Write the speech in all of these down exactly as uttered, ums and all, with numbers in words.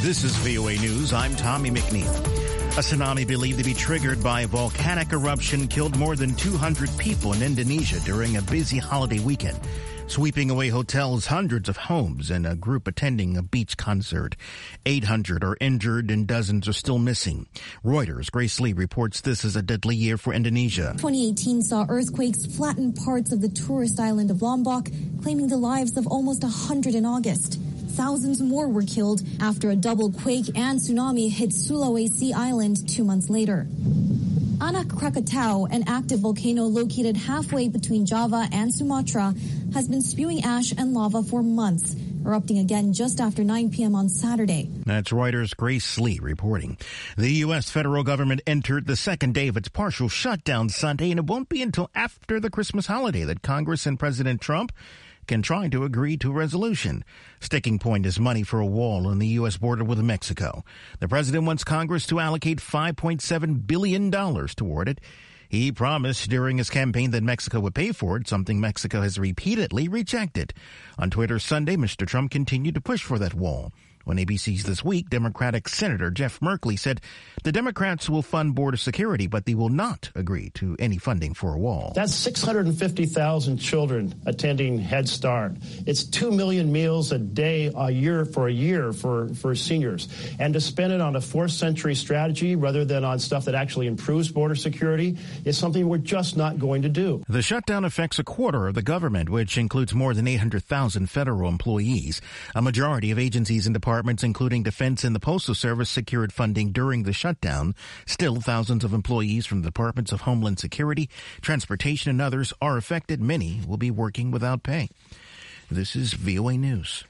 This is V O A News. I'm Tommy McNeil. A tsunami believed to be triggered by a volcanic eruption killed more than two hundred people in Indonesia during a busy holiday weekend, sweeping away hotels, hundreds of homes, and a group attending a beach concert. eight hundred are injured and dozens are still missing. Reuters' Grace Lee reports this is a deadly year for Indonesia. twenty eighteen saw earthquakes flatten parts of the tourist island of Lombok, claiming the lives of almost one hundred in August. Thousands more were killed after a double quake and tsunami hit Sulawesi Island two months later. Anak Krakatau, an active volcano located halfway between Java and Sumatra, has been spewing ash and lava for months, erupting again just after nine p.m. on Saturday. That's Reuters' Grace Lee reporting. The U S federal government entered the second day of its partial shutdown Sunday, and it won't be until after the Christmas holiday that Congress and President Trump can try to agree to a resolution. Sticking point is money for a wall on the U S border with Mexico. The president wants Congress to allocate five point seven billion dollars toward it. He promised during his campaign that Mexico would pay for it, something Mexico has repeatedly rejected. On Twitter Sunday, Mister Trump continued to push for that wall. On A B C's This Week, Democratic Senator Jeff Merkley said the Democrats will fund border security, but they will not agree to any funding for a wall. That's six hundred fifty thousand children attending Head Start. It's two million meals a day, a year for a year for, for seniors. And to spend it on a fourth century strategy rather than on stuff that actually improves border security is something we're just not going to do. The shutdown affects a quarter of the government, which includes more than eight hundred thousand federal employees. A majority of agencies and departments Departments, including Defense and the Postal Service, secured funding during the shutdown. Still, thousands of employees from the Departments of Homeland Security, Transportation, and others are affected. Many will be working without pay. This is V O A News.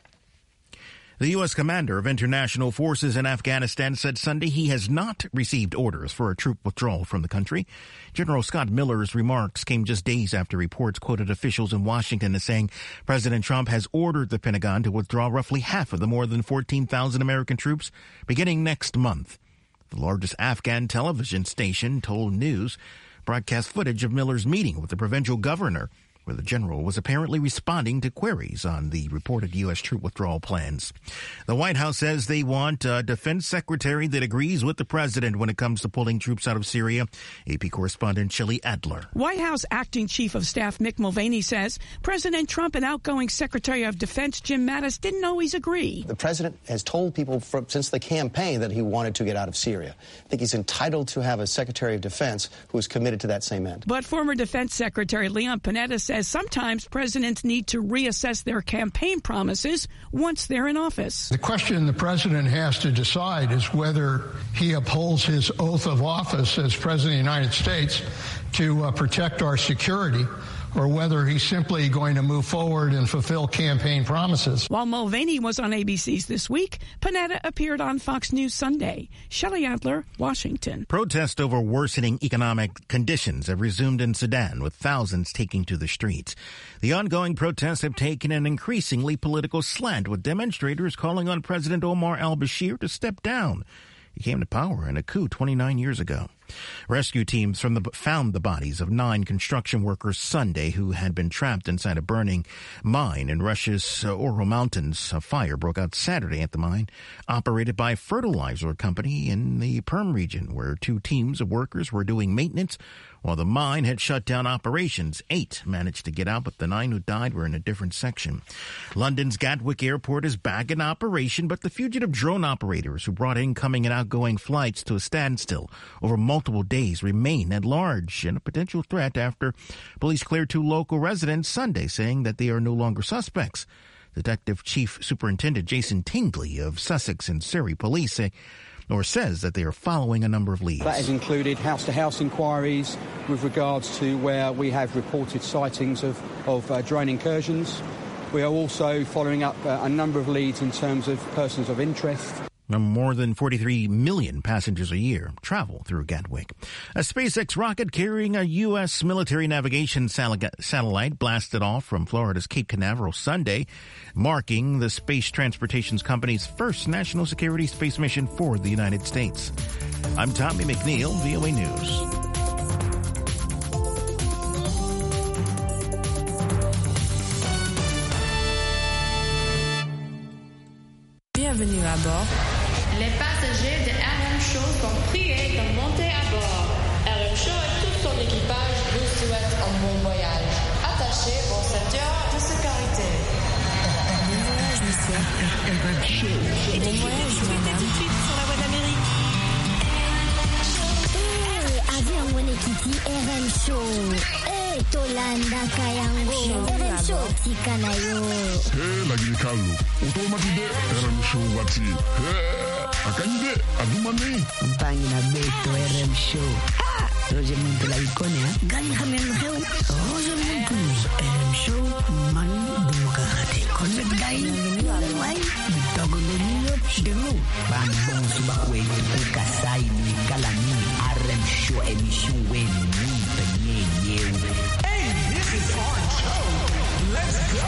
The U S commander of international forces in Afghanistan said Sunday he has not received orders for a troop withdrawal from the country. General Scott Miller's remarks came just days after reports quoted officials in Washington as saying President Trump has ordered the Pentagon to withdraw roughly half of the more than fourteen thousand American troops beginning next month. The largest Afghan television station, Told News, broadcast footage of Miller's meeting with the provincial governor, where the general was apparently responding to queries on the reported U S troop withdrawal plans. The White House says they want a defense secretary that agrees with the president when it comes to pulling troops out of Syria. A P correspondent Shelley Adler. White House Acting Chief of Staff Mick Mulvaney says President Trump and outgoing Secretary of Defense Jim Mattis didn't always agree. The president has told people from, since the campaign that he wanted to get out of Syria. I think he's entitled to have a Secretary of Defense who is committed to that same end. But former Defense Secretary Leon Panetta says As sometimes presidents need to reassess their campaign promises once they're in office. The question the president has to decide is whether he upholds his oath of office as president of the United States to uh, protect our security, or whether he's simply going to move forward and fulfill campaign promises. While Mulvaney was on A B C's This Week, Panetta appeared on Fox News Sunday. Shelley Adler, Washington. Protests over worsening economic conditions have resumed in Sudan, with thousands taking to the streets. The ongoing protests have taken an increasingly political slant, with demonstrators calling on President Omar al-Bashir to step down. He came to power in a coup twenty-nine years ago. Rescue teams from the, found the bodies of nine construction workers Sunday who had been trapped inside a burning mine in Russia's uh, Ural Mountains. A fire broke out Saturday at the mine, operated by a fertilizer company in the Perm region, where two teams of workers were doing maintenance while the mine had shut down operations. Eight managed to get out, but the nine who died were in a different section. London's Gatwick Airport is back in operation, but the fugitive drone operators who brought incoming and outgoing flights to a standstill over multiple days remain at large, and a potential threat after police cleared two local residents Sunday, saying that they are no longer suspects. Detective Chief Superintendent Jason Tingley of Sussex and Surrey Police say or says that they are following a number of leads. That has included house-to-house inquiries with regards to where we have reported sightings of, of uh, drone incursions. We are also following up uh, a number of leads in terms of persons of interest. More than forty-three million passengers a year travel through Gatwick. A SpaceX rocket carrying a U S military navigation satellite blasted off from Florida's Cape Canaveral Sunday, marking the Space Transportation Company's first national security space mission for the United States. I'm Tommy McNeil, V O A News. Bienvenue à bord. Les passagers de R M Show sont priés de monter à bord. R M Show et tout son équipage vous souhaitent un bon voyage. Attachez vos ceintures de sécurité. Bon voyage, monsieur. R M Show. Et bon voyage, madame. Tout de suite sur la voie d'Amérique. Eh, avion Wenekiti R M Show. Eh, Tolanda Kayango. R M Show Tikanayo. Eh, lagi ni kalu. Otomatide R M Show wati. Eh, akanyide adumane. Mpangi na beto R M Show. Ah, Roger Muntu la ikone ha. Gani hamen heu. Roger Muntu. R M Show man demokrate. Connect guy. Why? Dogo Lelio. Demo. Ban bon suba kwe kuka sai ni kalani R M Show emission wen ni penye yeu. Hey, this is our show. Let's go.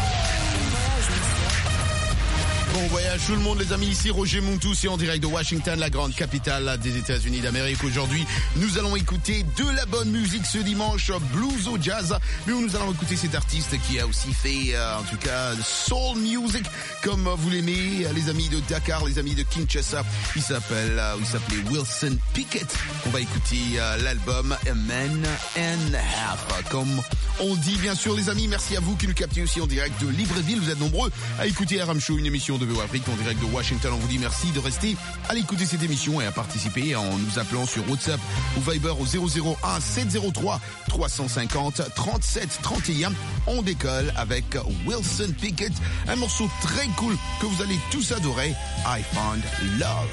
Bon voyage tout le monde les amis, ici Roger Montou, c'est en direct de Washington, la grande capitale des États-Unis d'Amérique. Aujourd'hui, nous allons écouter de la bonne musique ce dimanche, blues au jazz, mais nous allons écouter cet artiste qui a aussi fait, euh, en tout cas, soul music, comme vous l'aimez, les amis de Dakar, les amis de Kinshasa. Il s'appelle, euh, il s'appelait Wilson Pickett. On va écouter euh, l'album A Man and a Half. Comme on dit, bien sûr, les amis, merci à vous qui nous captez aussi en direct de Libreville. Vous êtes nombreux à écouter R M Show, une émission de V O Afrique en direct de Washington. On vous dit merci de rester à l'écouter cette émission et à participer en nous appelant sur WhatsApp ou Viber au zéro zéro un sept zéro trois trois cent cinquante trente-sept trente et un. On décolle avec Wilson Pickett, un morceau très cool que vous allez tous adorer, I Found Love.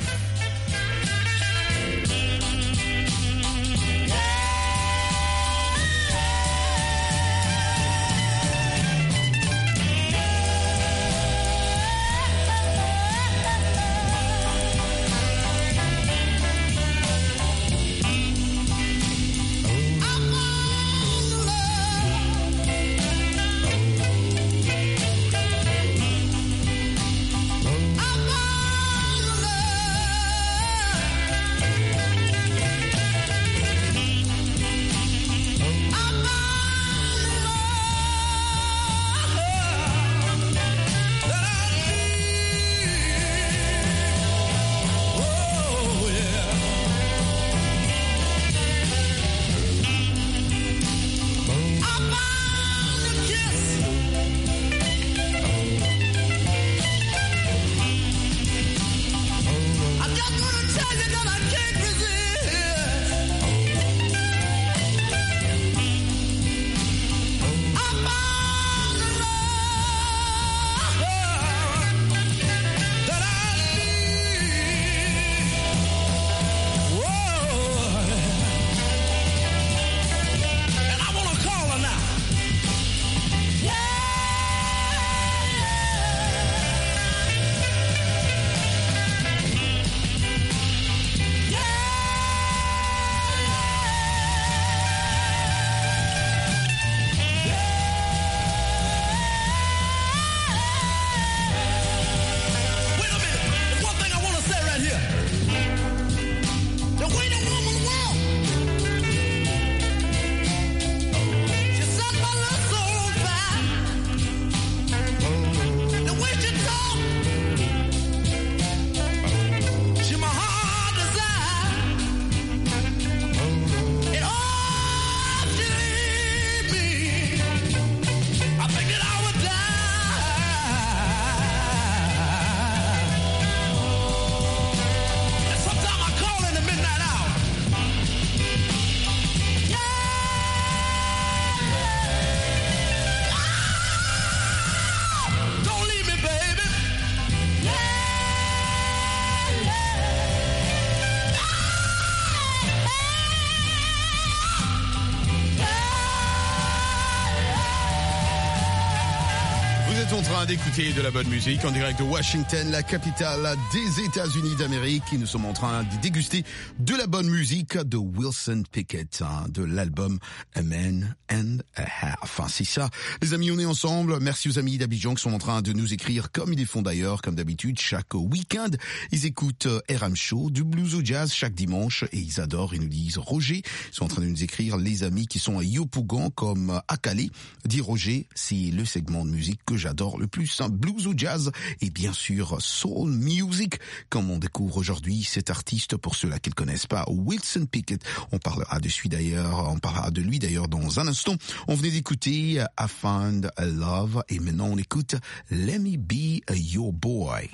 En train d'écouter de la bonne musique en direct de Washington, la capitale des États-Unis d'Amérique. Et nous sommes en train de déguster de la bonne musique de Wilson Pickett, hein, de l'album A Man and a Half. Enfin, c'est ça. Les amis, on est ensemble. Merci aux amis d'Abidjan qui sont en train de nous écrire comme ils les font d'ailleurs, comme d'habitude, chaque week-end. Ils écoutent R M Show, du blues au jazz chaque dimanche et ils adorent. Ils nous disent Roger. Ils sont en train de nous écrire les amis qui sont à Yopougon comme à Calais. Dit Roger, c'est le segment de musique que j'adore le plus blues ou jazz et bien sûr soul music, comme on découvre aujourd'hui cet artiste pour ceux-là qui ne connaissent pas, Wilson Pickett. On parlera de lui d'ailleurs, on parlera de lui d'ailleurs dans un instant. On venait d'écouter I Found a Love et maintenant on écoute Let Me Be Your Boy.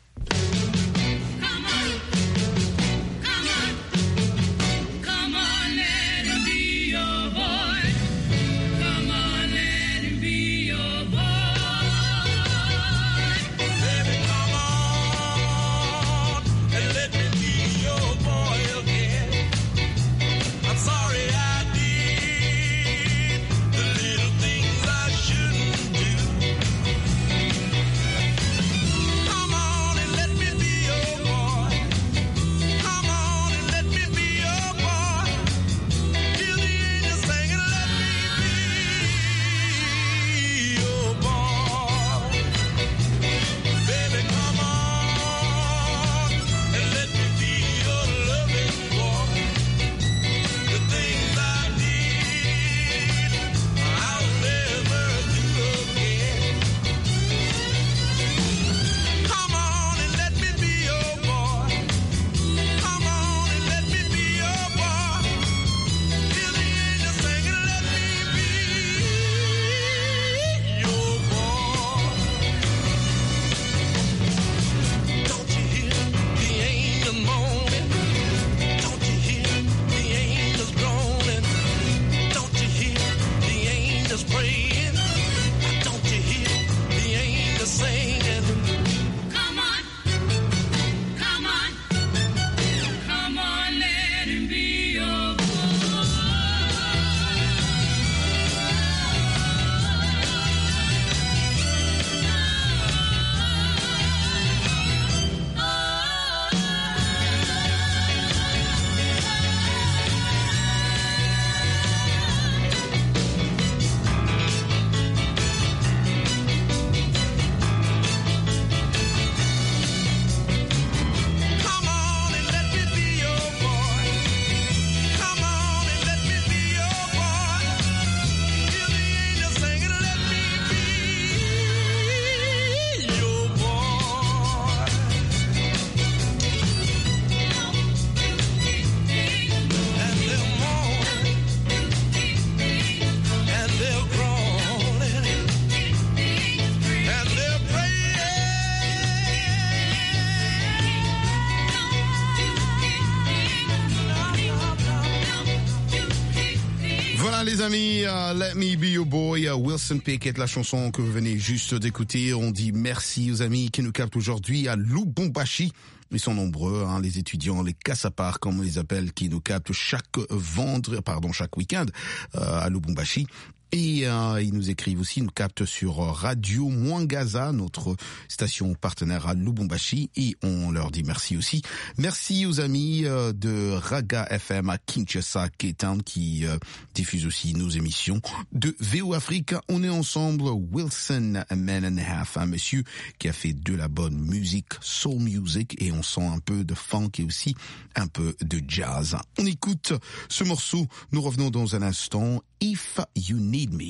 Les amis, uh, Let Me Be Your Boy, uh, Wilson Pickett, la chanson que vous venez juste d'écouter. On dit merci aux amis qui nous captent aujourd'hui à Lubumbashi. Ils sont nombreux, hein, les étudiants, les casse-à-part, comme on les appelle, qui nous captent chaque vendredi, pardon, chaque week-end euh, à Lubumbashi. Et euh, ils nous écrivent aussi, ils nous captent sur Radio Mwangaza, notre station partenaire à Lubumbashi, et on leur dit merci aussi. Merci aux amis euh, de Raga F M à Kinshasa, Kétan, qui euh, diffusent aussi nos émissions de V O Afrique. On est ensemble, Wilson a Man and a Half, un monsieur qui a fait de la bonne musique, soul music, et on sent un peu de funk et aussi un peu de jazz. On écoute ce morceau, nous revenons dans un instant. If You Need Me.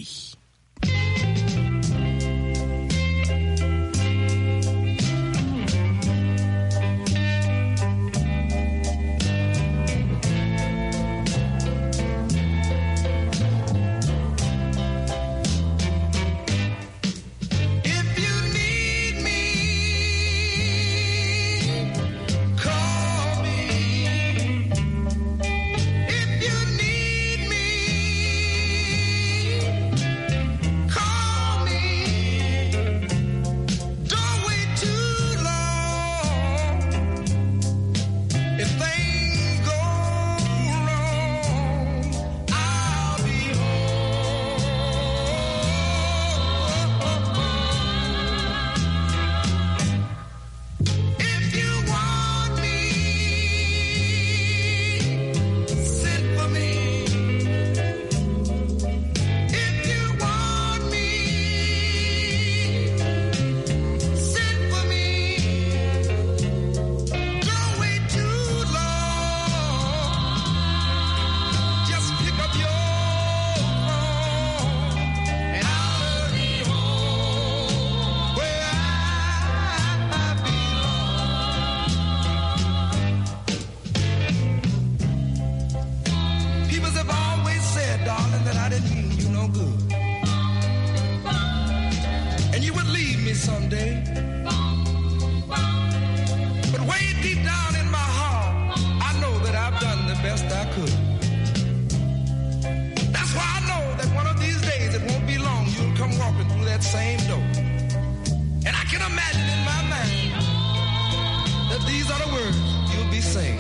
If you need me deep down in my heart, I know that I've done the best I could. That's why I know that one of these days, it won't be long, you'll come walking through that same door. And I can imagine in my mind that these are the words you'll be saying.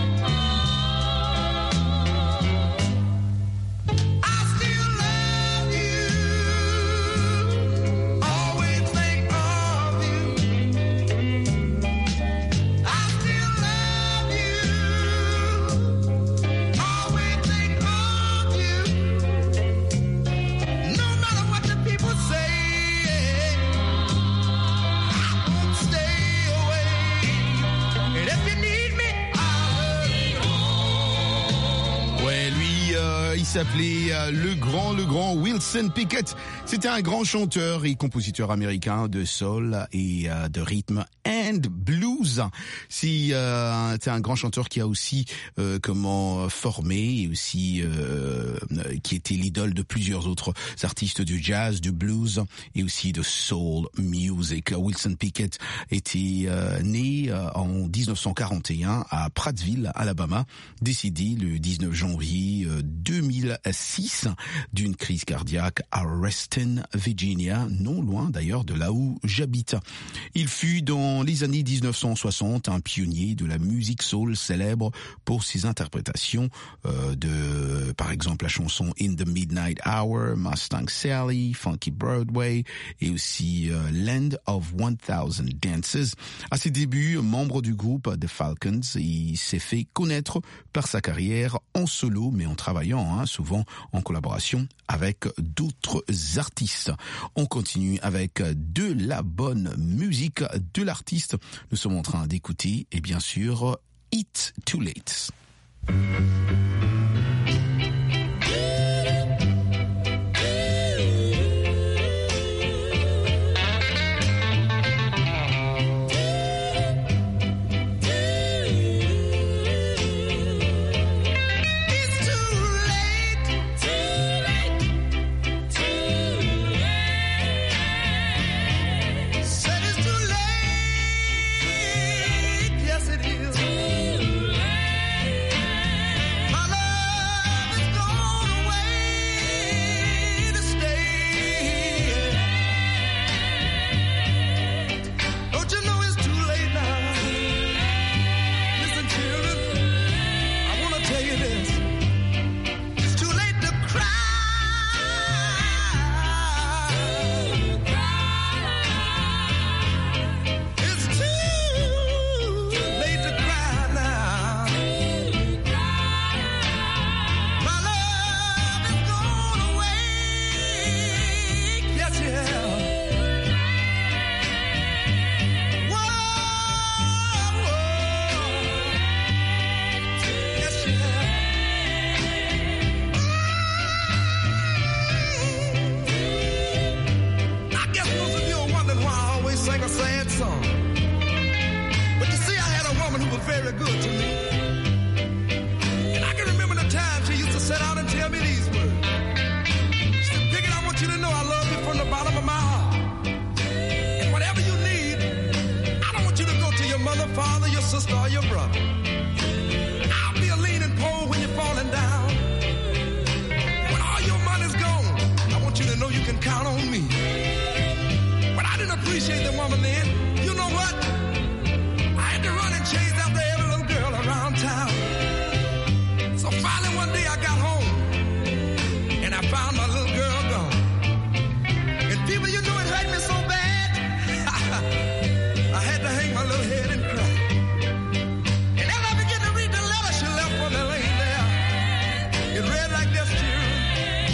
S'appelait euh, le grand, le grand Wilson Pickett. C'était un grand chanteur et compositeur américain de soul et euh, de rythme and blues. C'est euh, un grand chanteur qui a aussi euh, comment formé et aussi euh, qui était l'idole de plusieurs autres artistes du jazz, du blues et aussi de soul music. Wilson Pickett était euh, né euh, en dix-neuf cent quarante et un à Prattville, Alabama, décédé le dix-neuf janvier euh, deux mille six d'une crise cardiaque à Reston, Virginia, non loin d'ailleurs de là où j'habite. Il fut dans les années dix-neuf cent soixante un pionnier de la musique soul célèbre pour ses interprétations euh, de, par exemple, la chanson In the Midnight Hour, Mustang Sally, Funky Broadway et aussi euh, Land of one thousand Dances. À ses débuts, membre du groupe The Falcons, il s'est fait connaître par sa carrière en solo, mais en travaillant, hein, souvent en collaboration avec d'autres artistes. On continue avec de la bonne musique de l'artiste. Nous sommes en train d'écouter, et bien sûr, It's Too Late.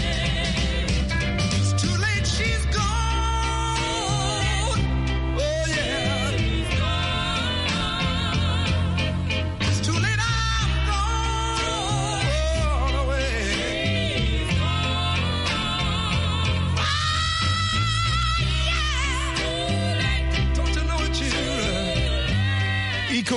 Oh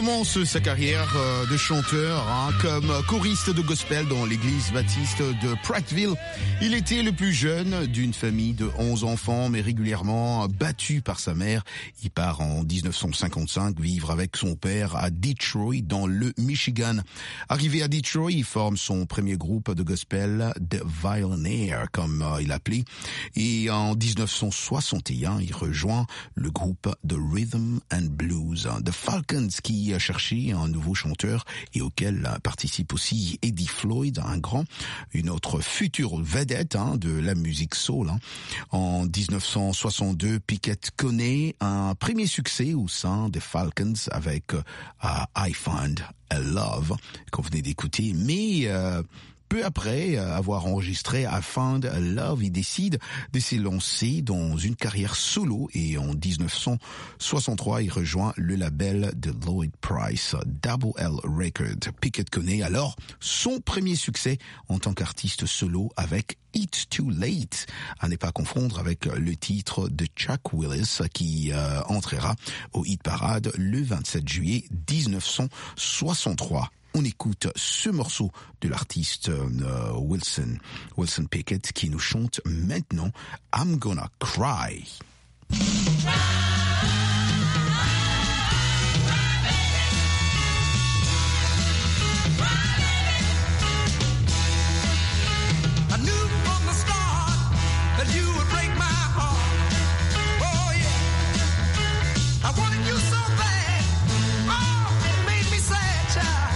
commence sa carrière euh, de chanteur hein, comme choriste de gospel dans l'église baptiste de Prattville. Il était le plus jeune d'une famille de onze enfants, mais régulièrement battu par sa mère. Il part en dix-neuf cent cinquante-cinq vivre avec son père à Detroit, dans le Michigan. Arrivé à Detroit, il forme son premier groupe de gospel, The Violinaires, comme euh, il l'appelait. Et en dix-neuf cent soixante et un, il rejoint le groupe The Rhythm and Blues, The Falcons, qui a cherché un nouveau chanteur et auquel participe aussi Eddie Floyd, un grand, une autre future vedette hein, de la musique soul. Hein. En dix-neuf cent soixante-deux, Pickett connaît un premier succès au sein des Falcons avec uh, I Find a Love, qu'on venait d'écouter, mais... Euh, Peu après avoir enregistré I Found a Love, il décide de s'élancer dans une carrière solo et en dix-neuf cent soixante-trois, il rejoint le label de Lloyd Price, Double L Records. Pickett connaît alors son premier succès en tant qu'artiste solo avec It's Too Late, à ne pas confondre avec le titre de Chuck Willis qui euh, entrera au hit parade le vingt-sept juillet dix-neuf cent soixante-trois. On écoute ce morceau de l'artiste euh, Wilson, Wilson Pickett, qui nous chante maintenant I'm Gonna Cry. I knew from the start that you would break my heart. Oh yeah, I wanted you so bad. Oh, it made me sad, child.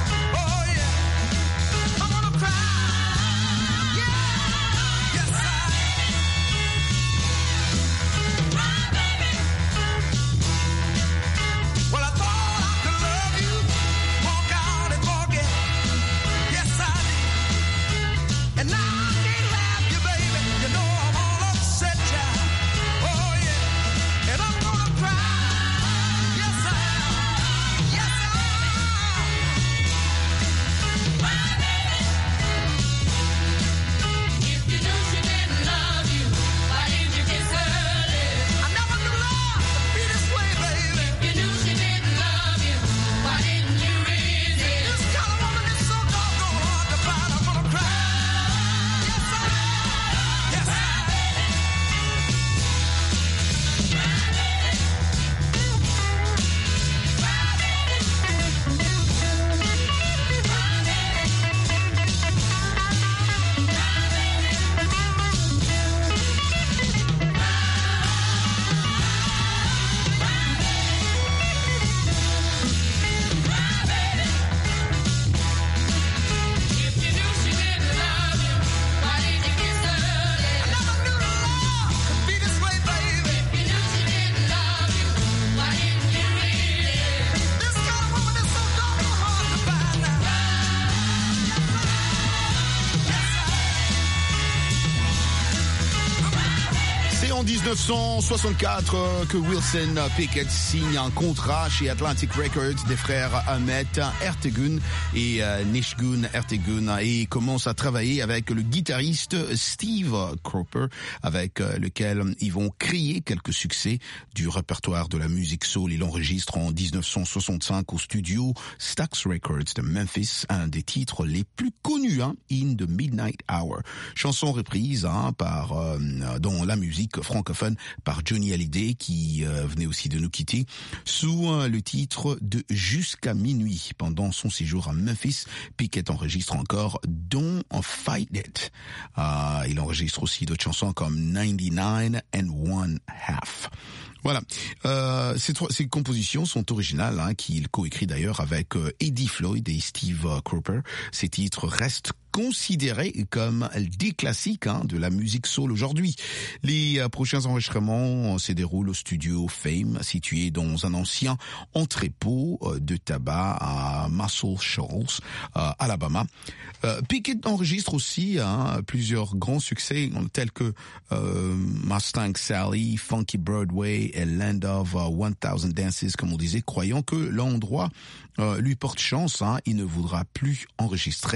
dix-neuf cent soixante-quatre que Wilson Pickett signe un contrat chez Atlantic Records des frères Ahmet Ertegun et euh, Nishgun Ertegun et commence à travailler avec le guitariste Steve Cropper avec euh, lequel ils vont créer quelques succès du répertoire de la musique soul. Il enregistre en dix-neuf cent soixante-cinq au studio Stax Records de Memphis un des titres les plus connus, hein, In the Midnight Hour, chanson reprise hein, par euh, dans la musique francophone par Johnny Hallyday qui euh, venait aussi de nous quitter sous euh, le titre de Jusqu'à minuit. Pendant son séjour à Memphis, Pickett enregistre encore Don't Fight It. Euh, il enregistre aussi d'autres chansons comme ninety-nine and one half. Voilà, euh, ces, trois, ces compositions sont originales, hein, qu'il coécrit d'ailleurs avec euh, Eddie Floyd et Steve uh, Cropper. Ces titres restent considérés comme des classiques hein, de la musique soul aujourd'hui. Les euh, prochains enregistrements euh, se déroulent au studio Fame, situé dans un ancien entrepôt euh, de tabac à Muscle Shoals, euh, Alabama. Euh, Pickett enregistre aussi hein, plusieurs grands succès tels que euh, Mustang Sally, Funky Broadway et Land of uh, one thousand Dances, comme on disait, croyant que l'endroit euh, lui porte chance, hein, il ne voudra plus enregistrer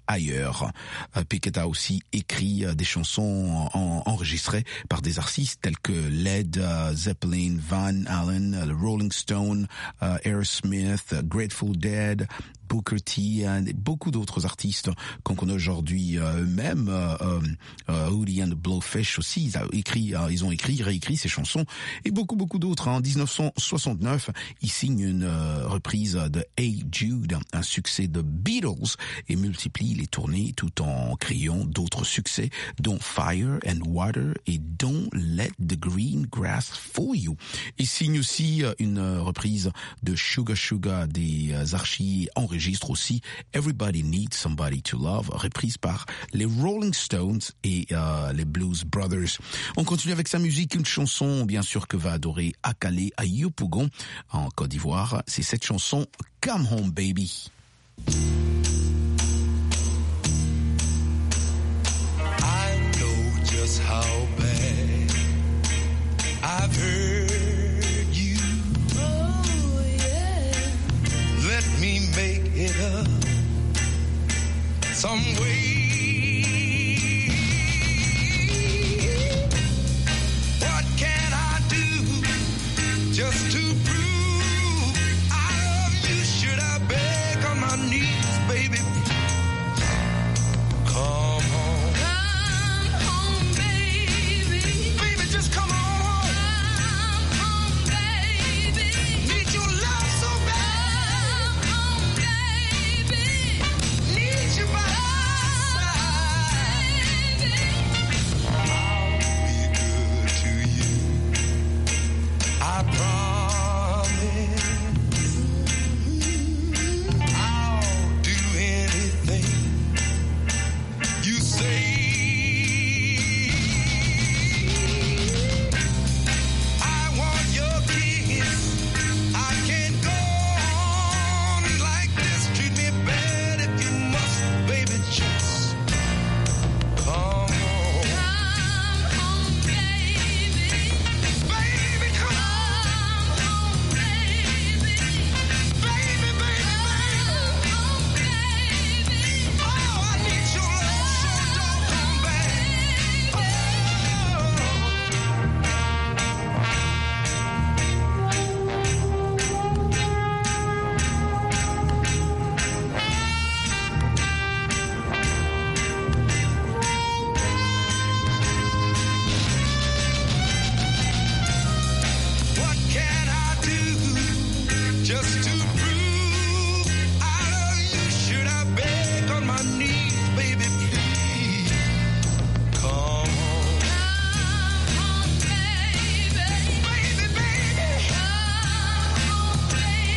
ailleurs. Pickett a aussi écrit des chansons en, enregistrées par des artistes tels que Led Zeppelin, Van Halen, Rolling Stone, uh, Aerosmith, Grateful Dead, Booker T, et beaucoup d'autres artistes qu'on connaît aujourd'hui, euh, eux-mêmes, euh, euh, Hootie and the Blowfish aussi, ils, a écrit, euh, ils ont écrit, réécrit ces chansons, et beaucoup, beaucoup d'autres. En dix-neuf cent soixante-neuf, ils signent une euh, reprise de Hey Jude, un succès de Beatles, et multiplient les tournées tout en créant d'autres succès, dont Fire and Water et Don't Let the Green Grass Fool You. Ils signent aussi une reprise de Sugar Sugar des archives enregistrées, enregistre aussi Everybody Needs Somebody to Love, reprise par les Rolling Stones et euh, les Blues Brothers. On continue avec sa musique, une chanson bien sûr que va adorer Akale Ayopougon en Côte d'Ivoire. C'est cette chanson Come Home Baby. I know just how bad I've heard you. Oh yeah. Let me make it up some way. What can I do just to prove I love you? Should I beg on my knees, baby? Come home. Come home, baby. Baby, just come on. Come home, baby. Need your love so bad. Come home, baby. Need you by my side. Baby. I'll be good to you. I promise. I'll do anything you say. I want your kiss. I can't go on like this. Treat me bad if you must, baby. Just come home. Come home, baby. Baby, come home, baby. Baby, baby, baby. Home, baby. Oh, I need your love so doggone bad. Oh. What can I do just to prove I love you? Should I beg on my knees, baby, please? Come home. Come home, baby. Baby, baby. Come home,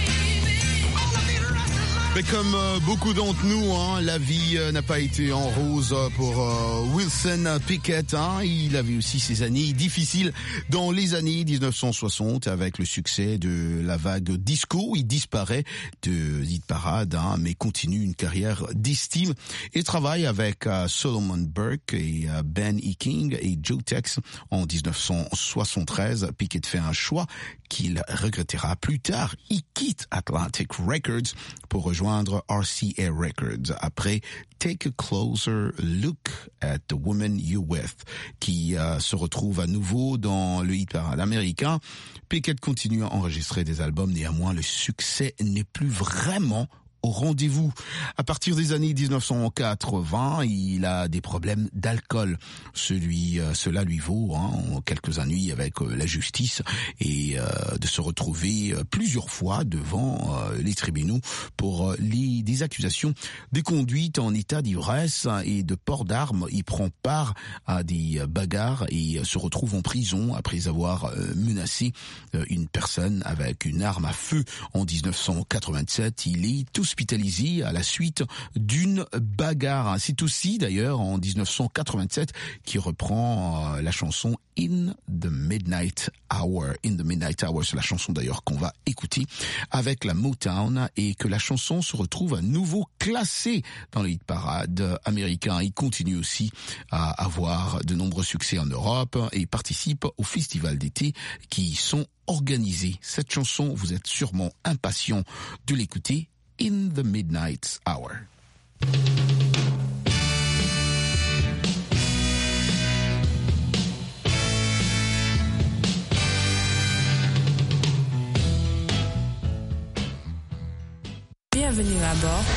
baby. All of me restless. Mais comme euh, beaucoup d'entre nous, hein, la vie euh, n'a pas été en rose pour euh, Wilson Pickett. Hein. Il avait aussi ses années difficiles dans les années dix-neuf cent soixante avec le succès de la vague disco. Il disparaît de hit parade, hein, mais continue une carrière d'estime et travaille avec euh, Solomon Burke et euh, Ben E. King et Joe Tex en dix-neuf cent soixante-treize. Pickett fait un choix qu'il regrettera plus tard. Il quitte Atlantic Records pour rejoindre R C A Records après Take a Closer Look at the Woman You With, qui euh, se retrouve à nouveau dans le hit parade américain. Pickett continue à enregistrer des albums, néanmoins le succès n'est plus vraiment au rendez-vous. À partir des années dix-neuf cent quatre-vingts, il a des problèmes d'alcool. Celui, euh, cela lui vaut hein, en quelques ennuis avec euh, la justice et euh, de se retrouver euh, plusieurs fois devant euh, les tribunaux pour euh, les, des accusations de conduite en état d'ivresse et de port d'armes. Il prend part à des bagarres et euh, se retrouve en prison après avoir euh, menacé euh, une personne avec une arme à feu en dix-neuf cent quatre-vingt-sept. Il est hospitalisé à la suite d'une bagarre. C'est aussi d'ailleurs en dix-neuf cent quatre-vingt-sept qu'il reprend euh, la chanson In the Midnight Hour. In the Midnight Hour, c'est la chanson d'ailleurs qu'on va écouter avec la Motown et que la chanson se retrouve à nouveau classée dans les hit parades américains. Il continue aussi à avoir de nombreux succès en Europe et participe aux festivals d'été qui sont organisés. Cette chanson, vous êtes sûrement impatient de l'écouter. In the Midnight Hour. Bienvenue à bord.